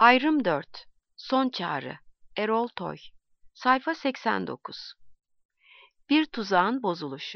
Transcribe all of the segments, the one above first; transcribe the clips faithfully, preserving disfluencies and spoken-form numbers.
Ayrım dört. Son Çağrı. Erol Toy. Sayfa seksen dokuz. Bir tuzağın bozuluşu.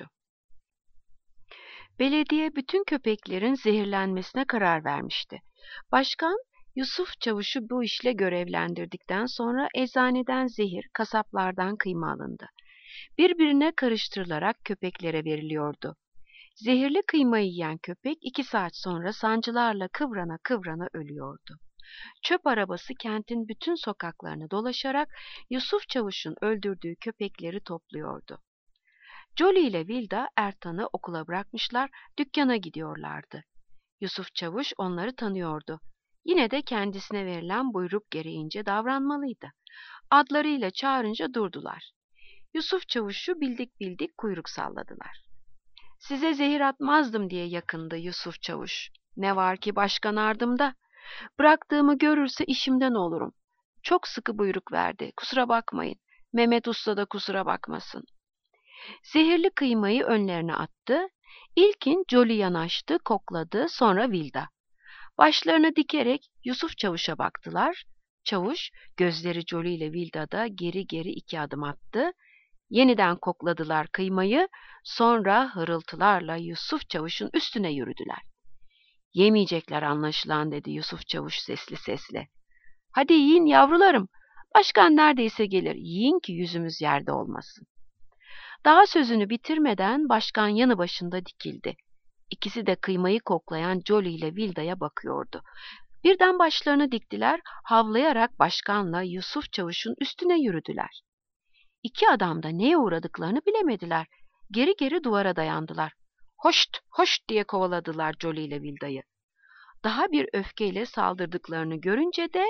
Belediye bütün köpeklerin zehirlenmesine karar vermişti. Başkan, Yusuf Çavuş'u bu işle görevlendirdikten sonra eczaneden zehir, kasaplardan kıyma alındı. Birbirine karıştırılarak köpeklere veriliyordu. Zehirli kıymayı yiyen köpek iki saat sonra sancılarla kıvrana kıvrana ölüyordu. Çöp arabası kentin bütün sokaklarını dolaşarak Yusuf Çavuş'un öldürdüğü köpekleri topluyordu. Jolly ile Vilda Ertan'ı okula bırakmışlar, dükkana gidiyorlardı. Yusuf Çavuş onları tanıyordu. Yine de kendisine verilen buyruk gereğince davranmalıydı. Adlarıyla çağırınca durdular. Yusuf Çavuş'u bildik bildik kuyruk salladılar. Size zehir atmazdım diye yakındı Yusuf Çavuş. Ne var ki başkan ardımda. Bıraktığımı görürse işimden olurum. Çok sıkı buyruk verdi. Kusura bakmayın. Mehmet Usta da kusura bakmasın. Zehirli kıymayı önlerine attı. İlkin Jolly yanaştı, kokladı, sonra Vilda. Başlarını dikerek Yusuf Çavuş'a baktılar. Çavuş, gözleri Jolly ile Vilda'da geri geri iki adım attı. Yeniden kokladılar kıymayı, sonra hırıltılarla Yusuf Çavuş'un üstüne yürüdüler. Yemeyecekler anlaşılan dedi Yusuf Çavuş sesli sesle. Hadi yiyin yavrularım. Başkan neredeyse gelir. Yiyin ki yüzümüz yerde olmasın. Daha sözünü bitirmeden başkan yanı başında dikildi. İkisi de kıymayı koklayan Jolly ile Vilda'ya bakıyordu. Birden başlarını diktiler, havlayarak başkanla Yusuf Çavuş'un üstüne yürüdüler. İki adam da neye uğradıklarını bilemediler. Geri geri duvara dayandılar. Hoşt, hoşt diye kovaladılar Jolly ile Vilda'yı. Daha bir öfkeyle saldırdıklarını görünce de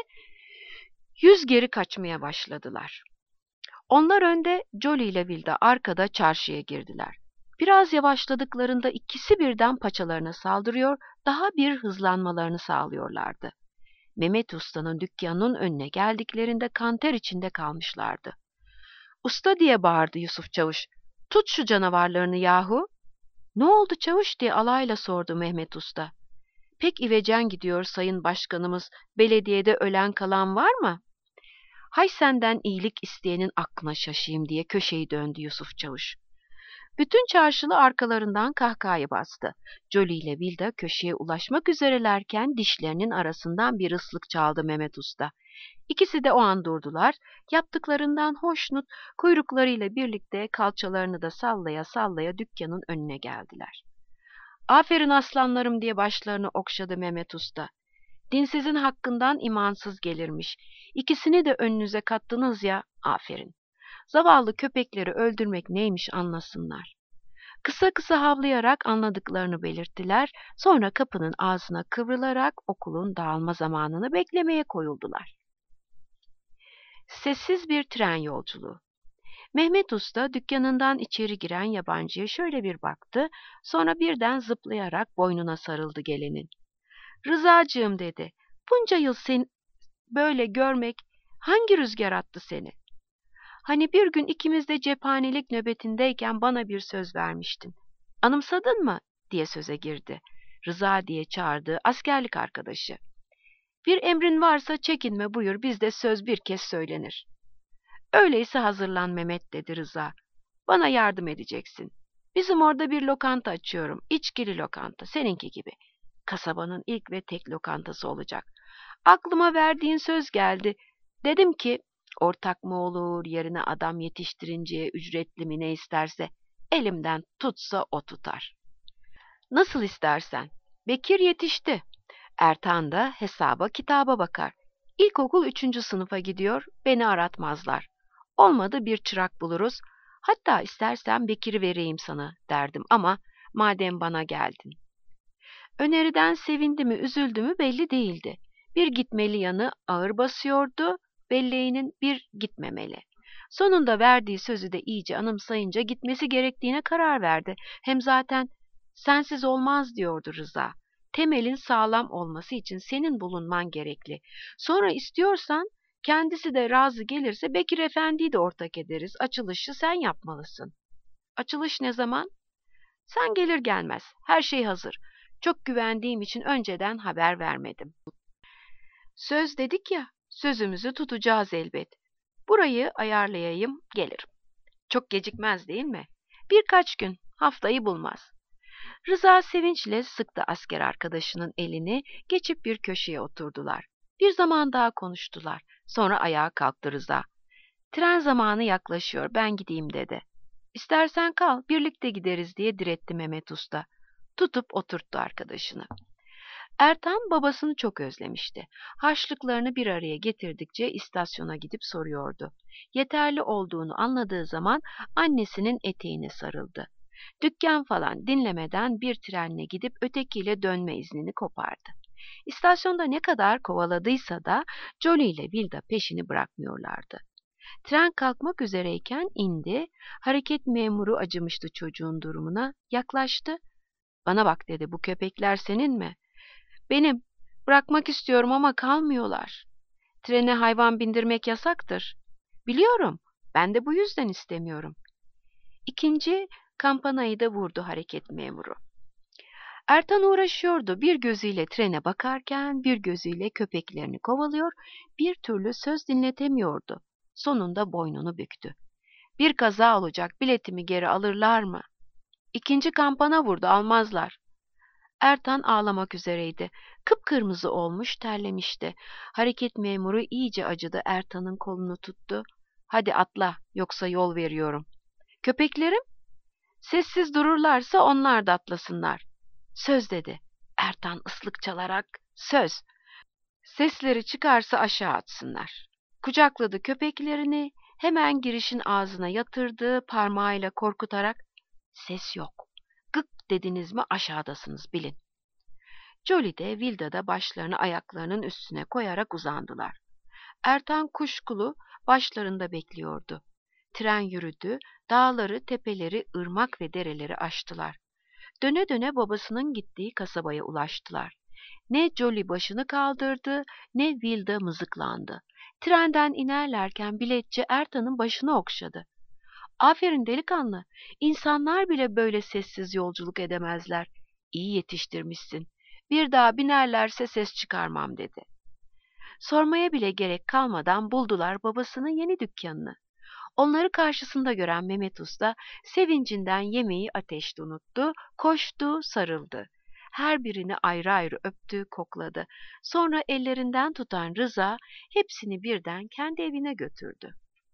yüz geri kaçmaya başladılar. Onlar önde, Jolly ile Vilda arkada çarşıya girdiler. Biraz yavaşladıklarında ikisi birden paçalarına saldırıyor, daha bir hızlanmalarını sağlıyorlardı. Mehmet Usta'nın dükkanının önüne geldiklerinde kanter içinde kalmışlardı. Usta diye bağırdı Yusuf Çavuş. Tut şu canavarlarını yahu. Ne oldu Çavuş diye alayla sordu Mehmet Usta. Pek ivecen gidiyor sayın başkanımız. Belediyede ölen kalan var mı? Hay senden iyilik isteyenin aklına şaşayım diye köşeyi döndü Yusuf Çavuş. Bütün çarşılı arkalarından kahkahayı bastı. Jolly ile Vilda köşeye ulaşmak üzerelerken dişlerinin arasından bir ıslık çaldı Mehmet Usta. İkisi de o an durdular. Yaptıklarından hoşnut, kuyruklarıyla birlikte kalçalarını da sallaya sallaya dükkanın önüne geldiler. Aferin aslanlarım diye başlarını okşadı Mehmet Usta. Dinsizin hakkından imansız gelirmiş. İkisini de önünüze kattınız ya, aferin. Zavallı köpekleri öldürmek neymiş anlasınlar. Kısa kısa havlayarak anladıklarını belirttiler, sonra kapının ağzına kıvrılarak okulun dağılma zamanını beklemeye koyuldular. Sessiz bir tren yolculuğu. Mehmet Usta dükkanından içeri giren yabancıya şöyle bir baktı, sonra birden zıplayarak boynuna sarıldı gelenin. Rızacığım dedi, bunca yıl seni böyle görmek hangi rüzgar attı seni? Hani bir gün ikimiz de cephanelik nöbetindeyken bana bir söz vermiştin. Anımsadın mı? Diye söze girdi. Rıza diye çağırdığı askerlik arkadaşı. Bir emrin varsa çekinme buyur, bizde söz bir kez söylenir. Öyleyse hazırlan Mehmet dedi Rıza. Bana yardım edeceksin. Bizim orada bir lokanta açıyorum. İçkili lokanta, seninki gibi. Kasabanın ilk ve tek lokantası olacak. Aklıma verdiğin söz geldi. Dedim ki, ortak mı olur, yerine adam yetiştirinceye ücretli mi ne isterse, elimden tutsa o tutar. Nasıl istersen. Bekir yetişti. Ertan da hesaba kitaba bakar. İlkokul üçüncü sınıfa gidiyor, beni aratmazlar. Olmadı bir çırak buluruz. Hatta istersen Bekir'i vereyim sana derdim ama madem bana geldin. Öneriden sevindi mi üzüldü mü belli değildi. Bir gitmeli yanı ağır basıyordu, belleğinin bir gitmemeli. Sonunda verdiği sözü de iyice anımsayınca gitmesi gerektiğine karar verdi. Hem zaten sensiz olmaz diyordu Rıza. Temelin sağlam olması için senin bulunman gerekli. Sonra istiyorsan kendisi de razı gelirse Bekir Efendi'yi de ortak ederiz. Açılışı sen yapmalısın. Açılış ne zaman? Sen gelir gelmez. Her şey hazır. Çok güvendiğim için önceden haber vermedim. Söz dedik ya, sözümüzü tutacağız elbet. Burayı ayarlayayım, gelirim. Çok gecikmez değil mi? Birkaç gün, haftayı bulmaz. Rıza sevinçle sıktı asker arkadaşının elini, geçip bir köşeye oturdular. Bir zaman daha konuştular. Sonra ayağa kalktı Rıza. Tren zamanı yaklaşıyor, ben gideyim dedi. İstersen kal, birlikte gideriz diye diretti Mehmet Usta. Tutup oturttu arkadaşını. Ertan babasını çok özlemişti. Harçlıklarını bir araya getirdikçe istasyona gidip soruyordu. Yeterli olduğunu anladığı zaman annesinin eteğine sarıldı. Dükkan falan dinlemeden bir trenle gidip ötekiyle dönme iznini kopardı. İstasyonda ne kadar kovaladıysa da Jolly ile Vilda peşini bırakmıyorlardı. Tren kalkmak üzereyken indi, hareket memuru acımıştı çocuğun durumuna, yaklaştı. Bana bak dedi, bu köpekler senin mi? Benim. Bırakmak istiyorum ama kalmıyorlar. Trene hayvan bindirmek yasaktır. Biliyorum. Ben de bu yüzden istemiyorum. İkinci kampanayı da vurdu hareket memuru. Ertan uğraşıyordu. Bir gözüyle trene bakarken bir gözüyle köpeklerini kovalıyor, bir türlü söz dinletemiyordu. Sonunda boynunu büktü. Bir kaza olacak, biletimi geri alırlar mı? İkinci kampana vurdu, almazlar. Ertan ağlamak üzereydi. Kıpkırmızı olmuş, terlemişti. Hareket memuru iyice acıdı, Ertan'ın kolunu tuttu. Hadi atla, yoksa yol veriyorum. Köpeklerim? Sessiz dururlarsa onlar da atlasınlar. Söz dedi. Ertan ıslık çalarak, söz. Sesleri çıkarsa aşağı atsınlar. Kucakladı köpeklerini, hemen girişin ağzına yatırdı, parmağıyla korkutarak, ses yok. Gık dediniz mi aşağıdasınız, bilin. Jolly de Vilda da başlarını ayaklarının üstüne koyarak uzandılar. Ertan kuşkulu başlarında bekliyordu. Tren yürüdü, dağları, tepeleri, ırmak ve dereleri aştılar. Döne döne babasının gittiği kasabaya ulaştılar. Ne Jolly başını kaldırdı, ne Vilda mızıklandı. Trenden inerlerken biletçi Ertan'ın başını okşadı. Aferin delikanlı, insanlar bile böyle sessiz yolculuk edemezler. İyi yetiştirmişsin. Bir daha binerlerse ses çıkarmam dedi. Sormaya bile gerek kalmadan buldular babasının yeni dükkanını. Onları karşısında gören Mehmet Usta sevincinden yemeği ateşte unuttu, koştu, sarıldı. Her birini ayrı ayrı öptü, kokladı. Sonra ellerinden tutan Rıza hepsini birden kendi evine götürdü.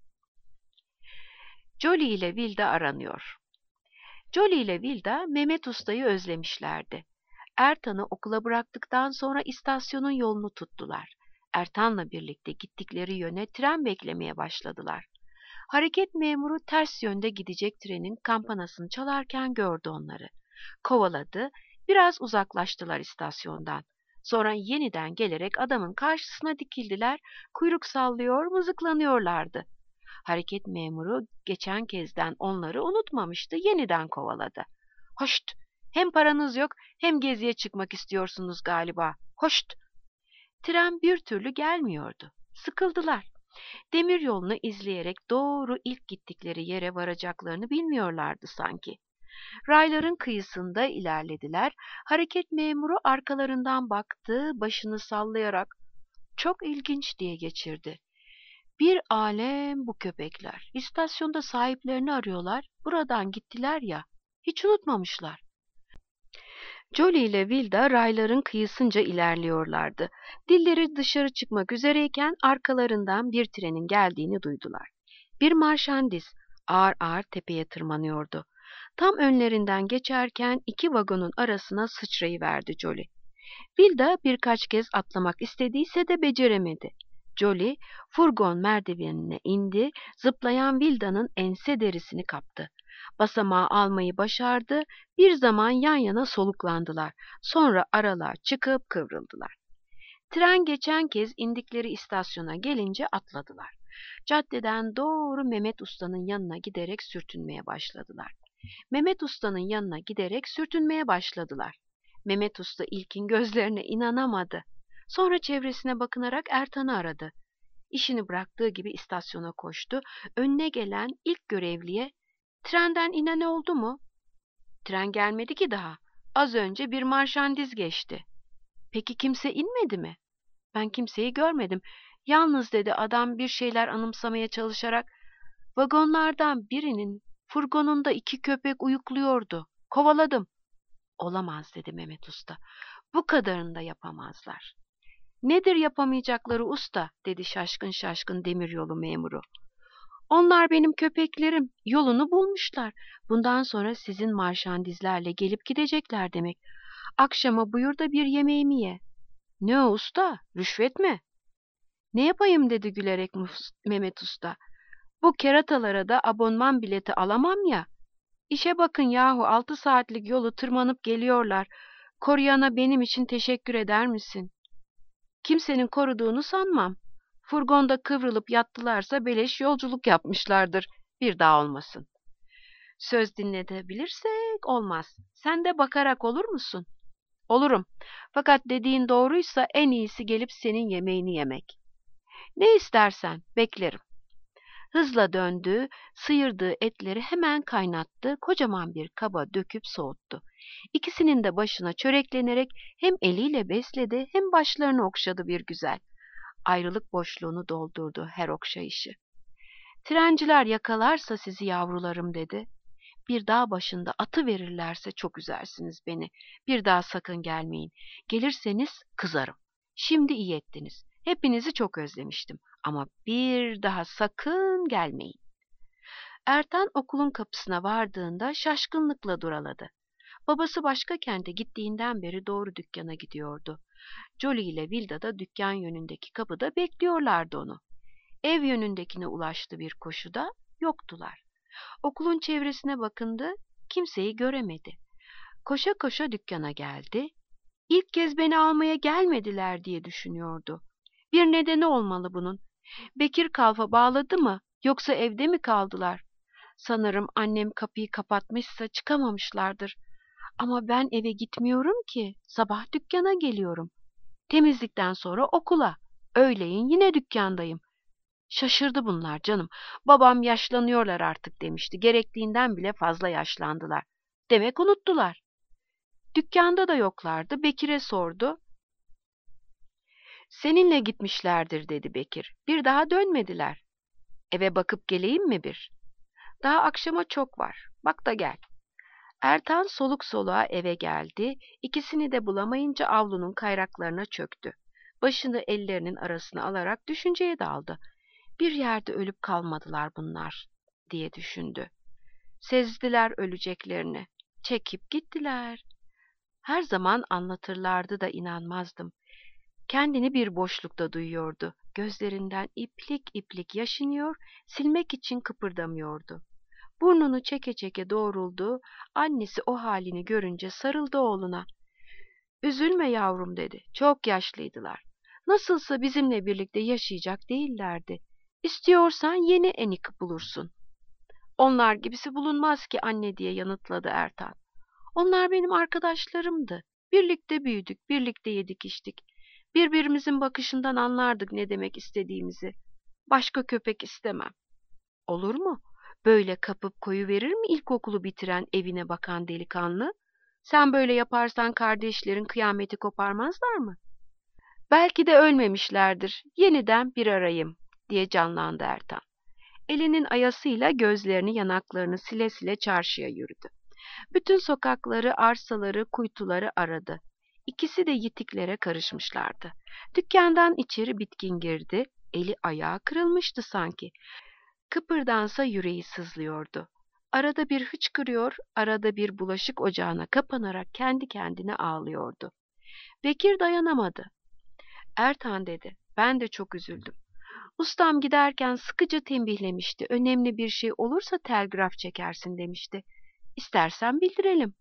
Jolly ile Vilda aranıyor. Jolly ile Vilda Mehmet Usta'yı özlemişlerdi. Ertan'ı okula bıraktıktan sonra istasyonun yolunu tuttular. Ertan'la birlikte gittikleri yöne tren beklemeye başladılar. Hareket memuru ters yönde gidecek trenin kampanasını çalarken gördü onları. Kovaladı, biraz uzaklaştılar istasyondan. Sonra yeniden gelerek adamın karşısına dikildiler, kuyruk sallıyor, mızıklanıyorlardı. Hareket memuru geçen kezden onları unutmamıştı, yeniden kovaladı. Hoşt! Hem paranız yok, hem geziye çıkmak istiyorsunuz galiba. Hoşt! Tren bir türlü gelmiyordu. Sıkıldılar. Demiryolunu izleyerek doğru ilk gittikleri yere varacaklarını bilmiyorlardı sanki. Rayların kıyısında ilerlediler. Hareket memuru arkalarından baktı, başını sallayarak "Çok ilginç" diye geçirdi. Bir alem bu köpekler. İstasyonda sahiplerini arıyorlar. Buradan gittiler ya. Hiç unutmamışlar. Jolly ile Vilda rayların kıyısınca ilerliyorlardı. Dilleri dışarı çıkmak üzereyken arkalarından bir trenin geldiğini duydular. Bir marşandiz ağır ağır tepeye tırmanıyordu. Tam önlerinden geçerken iki vagonun arasına sıçrayıverdi Jolly. Vilda birkaç kez atlamak istediyse de beceremedi. Jolly furgon merdivenine indi, zıplayan Vilda'nın ense derisini kaptı. Basamağı almayı başardı, bir zaman yan yana soluklandılar. Sonra aralığa çıkıp kıvrıldılar. Tren geçen kez indikleri istasyona gelince atladılar. Caddeden doğru Mehmet Usta'nın yanına giderek sürtünmeye başladılar. Mehmet Usta'nın yanına giderek sürtünmeye başladılar. Mehmet Usta ilkin gözlerine inanamadı. Sonra çevresine bakınarak Ertan'ı aradı. İşini bıraktığı gibi istasyona koştu. Önüne gelen ilk görevliye "Trenden inen oldu mu?" "Tren gelmedi ki daha. Az önce bir marşandiz geçti." "Peki kimse inmedi mi?" Ben kimseyi görmedim. Yalnız dedi adam bir şeyler anımsamaya çalışarak, vagonlardan birinin furgonunda iki köpek uyukluyordu. Kovaladım. Olamaz dedi Mehmet Usta. Bu kadarını da yapamazlar. Nedir yapamayacakları usta dedi şaşkın şaşkın demiryolu memuru. Onlar benim köpeklerim. Yolunu bulmuşlar. Bundan sonra sizin marşandizlerle gelip gidecekler demek. Akşama buyur da bir yemeğimi ye. Ne o usta? Rüşvet mi? Ne yapayım dedi gülerek Mehmet Usta. Bu keratalara da abonman bileti alamam ya. İşe bakın yahu altı saatlik yolu tırmanıp geliyorlar. Koruyana benim için teşekkür eder misin? Kimsenin koruduğunu sanmam. Furgonda kıvrılıp yattılarsa beleş yolculuk yapmışlardır. Bir daha olmasın. Söz dinletebilirsek olmaz. Sen de bakarak olur musun? Olurum. Fakat dediğin doğruysa en iyisi gelip senin yemeğini yemek. Ne istersen beklerim. Hızla döndü, sıyırdığı etleri hemen kaynattı, kocaman bir kaba döküp soğuttu. İkisinin de başına çöreklenerek hem eliyle besledi hem başlarını okşadı bir güzel. Ayrılık boşluğunu doldurdu her okşayışı. Trenciler yakalarsa sizi yavrularım dedi. Bir dağ başında atı verirlerse çok üzersiniz beni. Bir daha sakın gelmeyin. Gelirseniz kızarım. Şimdi iyi ettiniz. Hepinizi çok özlemiştim. Ama bir daha sakın gelmeyin. Ertan okulun kapısına vardığında şaşkınlıkla duraladı. Babası başka kente gittiğinden beri doğru dükkana gidiyordu. Jolly ile Vilda da dükkan yönündeki kapıda bekliyorlardı onu. Ev yönündekine ulaştı bir koşuda, yoktular. Okulun çevresine bakındı, kimseyi göremedi. Koşa koşa dükkana geldi. İlk kez beni almaya gelmediler diye düşünüyordu. Bir nedeni olmalı bunun. Bekir kalfa bağladı mı, yoksa evde mi kaldılar? Sanırım annem kapıyı kapatmışsa çıkamamışlardır. Ama ben eve gitmiyorum ki, sabah dükkana geliyorum. Temizlikten sonra okula, öğleyin yine dükkandayım. Şaşırdı bunlar canım. Babam yaşlanıyorlar artık demişti. Gerektiğinden bile fazla yaşlandılar. Demek unuttular. Dükkanda da yoklardı. Bekir'e sordu. Seninle gitmişlerdir dedi Bekir. Bir daha dönmediler. Eve bakıp geleyim mi bir? Daha akşama çok var. Bak da gel. Ertan soluk soluğa eve geldi. İkisini de bulamayınca avlunun kayraklarına çöktü. Başını ellerinin arasına alarak düşünceye daldı. Bir yerde ölüp kalmadılar bunlar diye düşündü. Sezdiler öleceklerini. Çekip gittiler. Her zaman anlatırlardı da inanmazdım. Kendini bir boşlukta duyuyordu. Gözlerinden iplik iplik yaş iniyor, silmek için kıpırdamıyordu. Burnunu çeke çeke doğruldu. Annesi o halini görünce sarıldı oğluna. Üzülme yavrum dedi. Çok yaşlıydılar. Nasılsa bizimle birlikte yaşayacak değillerdi. İstiyorsan yeni enik bulursun. Onlar gibisi bulunmaz ki anne diye yanıtladı Ertan. Onlar benim arkadaşlarımdı. Birlikte büyüdük, birlikte yedik içtik. Birbirimizin bakışından anlardık ne demek istediğimizi. Başka köpek istemem. Olur mu? Böyle kapıp koyuverir mi ilkokulu bitiren evine bakan delikanlı? Sen böyle yaparsan kardeşlerin kıyameti koparmazlar mı? Belki de ölmemişlerdir. Yeniden bir arayayım diye canlandı Ertan. Elinin ayasıyla gözlerini yanaklarını sile sile çarşıya yürüdü. Bütün sokakları, arsaları, kuytuları aradı. İkisi de yitiklere karışmışlardı. Dükkandan içeri bitkin girdi. Eli ayağı kırılmıştı sanki. Kıpırdansa yüreği sızlıyordu. Arada bir hıçkırıyor, arada bir bulaşık ocağına kapanarak kendi kendine ağlıyordu. Bekir dayanamadı. Ertan dedi, ben de çok üzüldüm. Ustam giderken sıkıca tembihlemişti. Önemli bir şey olursa telgraf çekersin demişti. İstersen bildirelim.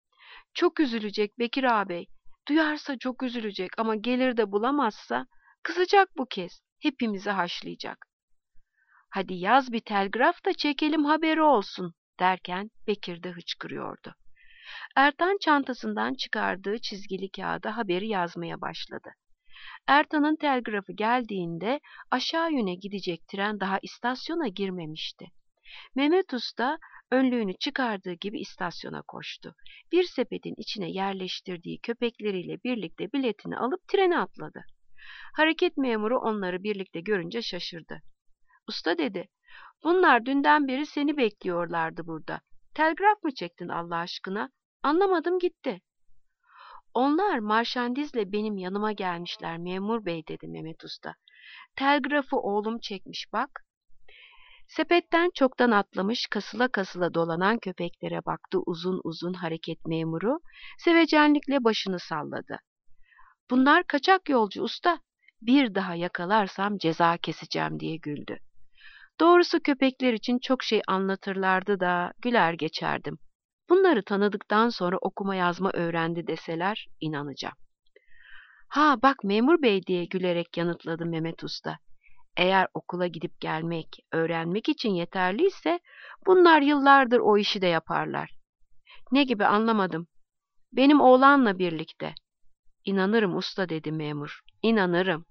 Çok üzülecek Bekir ağabey. Duyarsa çok üzülecek ama gelir de bulamazsa kızacak bu kez. Hepimizi haşlayacak. Hadi yaz bir telgraf da çekelim haberi olsun derken Bekir de hıçkırıyordu. Ertan çantasından çıkardığı çizgili kağıda haberi yazmaya başladı. Ertan'ın telgrafı geldiğinde aşağı yöne gidecek tren daha istasyona girmemişti. Mehmet Usta önlüğünü çıkardığı gibi istasyona koştu. Bir sepetin içine yerleştirdiği köpekleriyle birlikte biletini alıp trene atladı. Hareket memuru onları birlikte görünce şaşırdı. Usta dedi, bunlar dünden beri seni bekliyorlardı burada. Telgraf mı çektin Allah aşkına? Anlamadım gitti. Onlar marşandizle benim yanıma gelmişler memur bey dedi Mehmet Usta. Telgrafı oğlum çekmiş bak. Sepetten çoktan atlamış kasıla kasıla dolanan köpeklere baktı uzun uzun hareket memuru, sevecenlikle başını salladı. Bunlar kaçak yolcu usta, bir daha yakalarsam ceza keseceğim diye güldü. Doğrusu köpekler için çok şey anlatırlardı da güler geçerdim. Bunları tanıdıktan sonra okuma yazma öğrendi deseler inanacağım. Ha bak memur bey diye gülerek yanıtladı Mehmet Usta. Eğer okula gidip gelmek, öğrenmek için yeterliyse bunlar yıllardır o işi de yaparlar. Ne gibi anlamadım. Benim oğlanla birlikte. İnanırım usta dedi memur. İnanırım.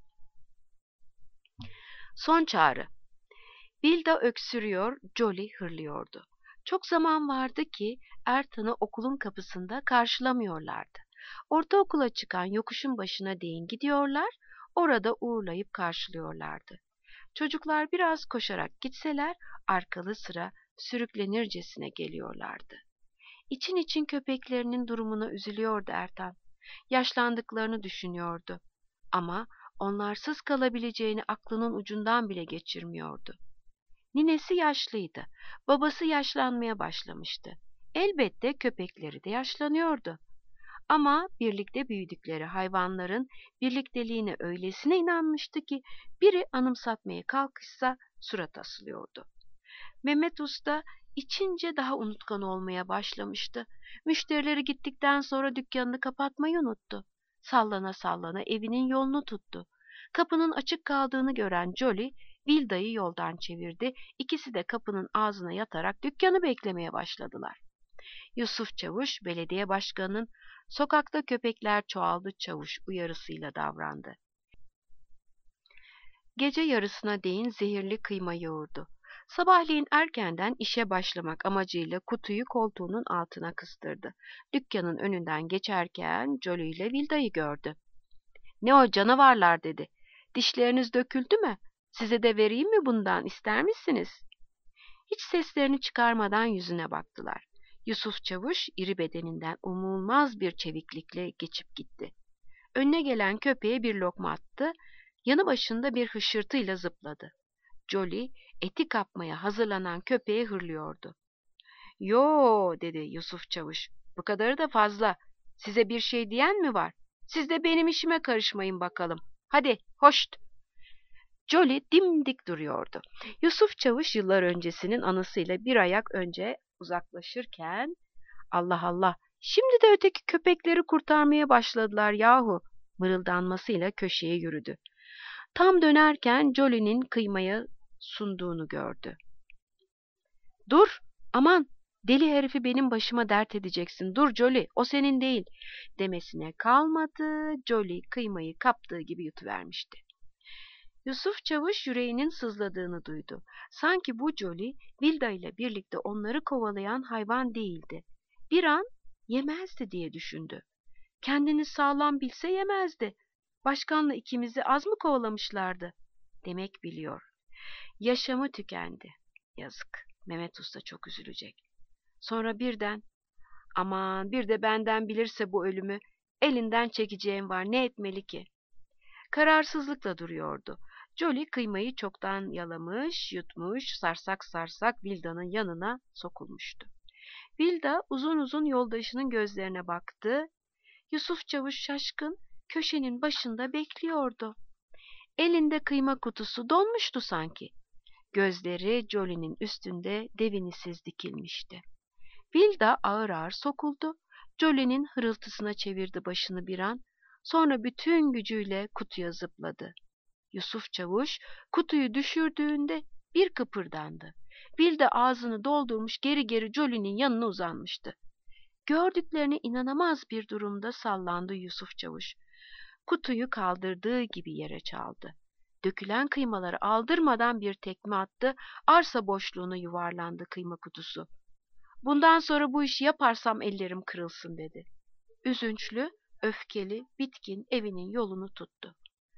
Son çağrı. Bilda öksürüyor, Jolly hırlıyordu. Çok zaman vardı ki Ertan'ı okulun kapısında karşılamıyorlardı. Ortaokula çıkan yokuşun başına değin gidiyorlar, orada uğurlayıp karşılıyorlardı. Çocuklar biraz koşarak gitseler arkalı sıra sürüklenircesine geliyorlardı. İçin için köpeklerinin durumuna üzülüyordu Ertan. Yaşlandıklarını düşünüyordu. Ama onlarsız kalabileceğini aklının ucundan bile geçirmiyordu. Ninesi yaşlıydı. Babası yaşlanmaya başlamıştı. Elbette köpekleri de yaşlanıyordu. Ama birlikte büyüdükleri hayvanların birlikteliğine öylesine inanmıştı ki biri anımsatmaya kalkışsa surat asılıyordu. Mehmet Usta içince daha unutkan olmaya başlamıştı. Müşterileri gittikten sonra dükkanını kapatmayı unuttu. Sallana sallana evinin yolunu tuttu. Kapının açık kaldığını gören Jolly, Vilda'yı yoldan çevirdi. İkisi de kapının ağzına yatarak dükkanı beklemeye başladılar. Yusuf Çavuş, belediye başkanının "Sokakta köpekler çoğaldı çavuş" uyarısıyla davrandı. Gece yarısına değin zehirli kıyma yoğurdu. Sabahleyin erkenden işe başlamak amacıyla kutuyu koltuğunun altına kıstırdı. Dükkanın önünden geçerken Jolly ile Vilda'yı gördü. "Ne o canavarlar?" dedi. "Dişleriniz döküldü mü? Size de vereyim mi bundan, ister misiniz?" Hiç seslerini çıkarmadan yüzüne baktılar. Yusuf Çavuş iri bedeninden umulmaz bir çeviklikle geçip gitti. Önüne gelen köpeğe bir lokma attı, yanı başında bir hışırtıyla zıpladı. Jolly eti kapmaya hazırlanan köpeğe hırlıyordu. "Yo" dedi Yusuf Çavuş, "bu kadarı da fazla. Size bir şey diyen mi var? Siz de benim işime karışmayın bakalım. Hadi hoşt!" Jolly dimdik duruyordu. Yusuf Çavuş yıllar öncesinin anısıyla bir ayak önce uzaklaşırken, "Allah Allah, şimdi de öteki köpekleri kurtarmaya başladılar yahu" mırıldanmasıyla köşeye yürüdü. Tam dönerken Jolly'nin kıymaya sunduğunu gördü. "Dur, aman, deli herifi benim başıma dert edeceksin. Dur Jolly, o senin değil" demesine kalmadı. Jolly kıymayı kaptığı gibi yutuvermişti. Yusuf Çavuş yüreğinin sızladığını duydu. Sanki bu Jolly, Vilda ile birlikte onları kovalayan hayvan değildi. Bir an yemezdi diye düşündü. Kendini sağlam bilse yemezdi. Başkanla ikimizi az mı kovalamışlardı? Demek biliyor. Yaşamı tükendi. Yazık. Mehmet Usta çok üzülecek. Sonra birden, aman bir de benden bilirse bu ölümü, elinden çekeceğim var, ne etmeli ki? Kararsızlıkla duruyordu. Jolly kıymayı çoktan yalamış, yutmuş, sarsak sarsak Vilda'nın yanına sokulmuştu. Vilda uzun uzun yoldaşının gözlerine baktı. Yusuf Çavuş şaşkın köşenin başında bekliyordu. Elinde kıyma kutusu donmuştu sanki. Gözleri Jolly'nin üstünde devinisiz dikilmişti. Vilda ağır ağır sokuldu. Jolly'nin hırıltısına çevirdi başını bir an. Sonra bütün gücüyle kutuya zıpladı. Yusuf Çavuş kutuyu düşürdüğünde bir kıpırdandı. Vilda ağzını doldurmuş geri geri Jolly'nin yanına uzanmıştı. Gördüklerine inanamaz bir durumda sallandı Yusuf Çavuş. Kutuyu kaldırdığı gibi yere çaldı. Dökülen kıymaları aldırmadan bir tekme attı, arsa boşluğuna yuvarlandı kıyma kutusu. "Bundan sonra bu işi yaparsam ellerim kırılsın" dedi. Üzünçlü, öfkeli, bitkin evinin yolunu tuttu.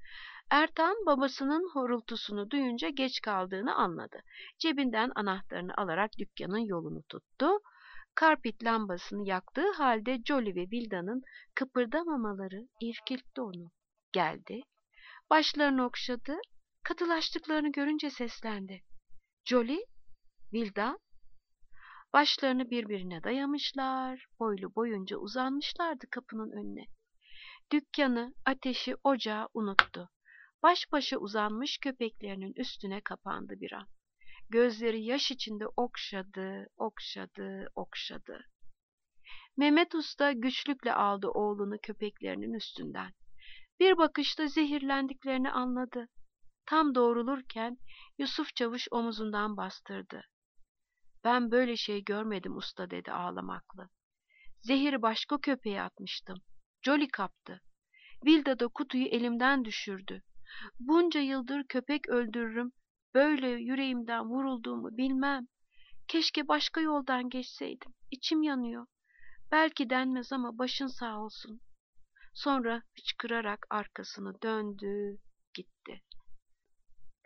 Ertan babasının horultusunu duyunca geç kaldığını anladı. Cebinden anahtarını alarak dükkanın yolunu tuttu. Karpit lambasını yaktığı halde Jolly ve Vilda'nın kıpırdamamaları irkiltti onu. Geldi, başlarını okşadı, katılaştıklarını görünce seslendi. Jolly, Vilda, başlarını birbirine dayamışlar, boylu boyunca uzanmışlardı kapının önüne. Dükkanı, ateşi, ocağı unuttu. Baş başa uzanmış köpeklerinin üstüne kapandı bir an. Gözleri yaş içinde okşadı, okşadı, okşadı. Mehmet Usta güçlükle aldı oğlunu köpeklerinin üstünden. Bir bakışta zehirlendiklerini anladı. Tam doğrulurken Yusuf Çavuş omuzundan bastırdı. Ben böyle şey görmedim usta dedi ağlamaklı. Zehiri başka köpeğe atmıştım. Jolly kaptı. Vilda da kutuyu elimden düşürdü. Bunca yıldır köpek öldürürüm, böyle yüreğimden vurulduğumu bilmem. Keşke başka yoldan geçseydim. İçim yanıyor. Belki denmez ama başın sağ olsun. Sonra hıçkırarak arkasını döndü, gitti.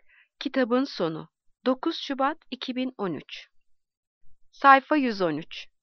Kitabın sonu. dokuz Şubat iki bin on üç. Sayfa yüz on üç.